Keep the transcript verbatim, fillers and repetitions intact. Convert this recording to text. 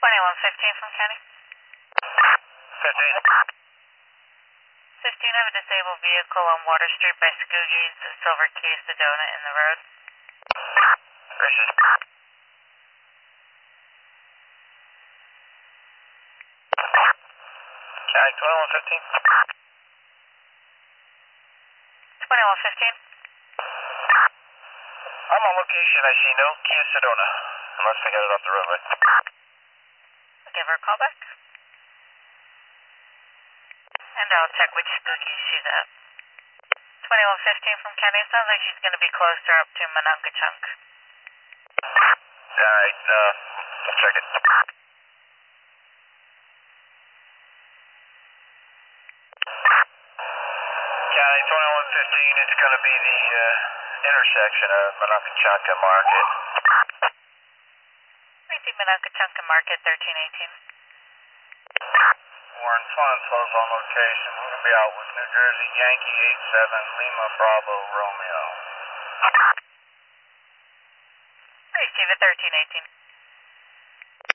twenty-one fifteen from County. fifteen. fifteen, have a disabled vehicle on Water Street by Scoogies, Silver Key, Sedona in the road. Gracious. County twenty-one fifteen. twenty-one fifteen. I'm on location. I see no Kia Sedona. Unless they got it off the roadway. Give her a call back. And I'll check which Scoogies she's at. twenty-one fifteen from County. It sounds like she's going to be closer up to Monongahchunk. Alright, uh, I'll check it. County twenty-one fifteen, it's going to be the uh, intersection of Monongahchunk Market. I see Monongahchunk Market, thirteen eighteen. Warren Fonso's on location. We're going to be out with New Jersey Yankee eight seven Lima Bravo Romeo. Receive it, thirteen eighteen.